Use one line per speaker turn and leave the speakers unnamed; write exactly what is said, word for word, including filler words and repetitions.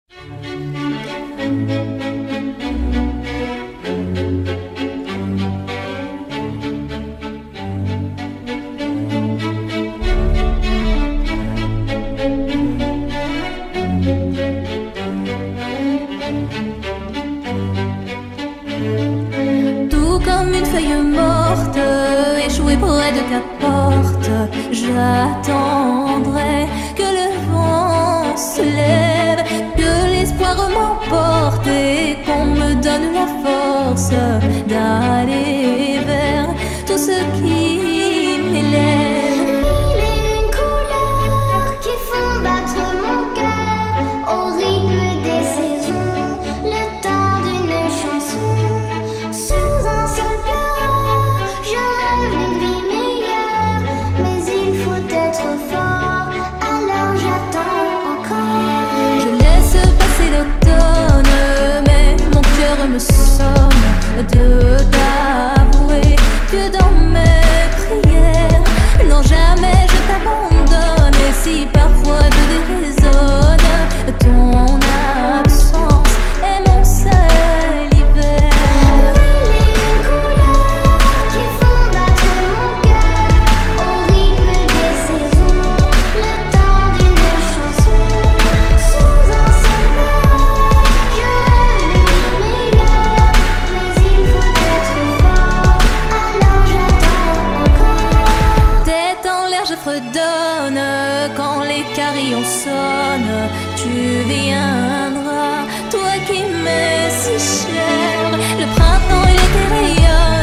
Comme une feuille morte, échouée près de ta porte, j'attendrai que le vent se lève, que l'espoir m'emporte et qu'on me donne la force d'aller vers tout ce qui m'élève.
Mille et une couleurs qui font battre mon cœur au rythme des saisons, le temps d'une chanson. Sous un seul pleur, je rêve d'une vie meilleure, mais il faut être fort, alors j'attends encore.
Je laisse passer l'automne, mais mon cœur me somme de t'avouer que dans mes prières, non jamais je t'abandonne. Et si parfois je déraisonne, ton absence est mon seul hiver.
Mille et une couleurs qui font battre mon cœur au rythme des saisons, le temps d'une chanson. Sous un seul pleur, je rêve d'une vie meilleure, mais il faut être fort, alors j'attends encore.
Tête en l'air je fredonne, quand les carillons sonnent, tu viendras, toi qui m'es si cher. Le printemps et l'été rayonnent.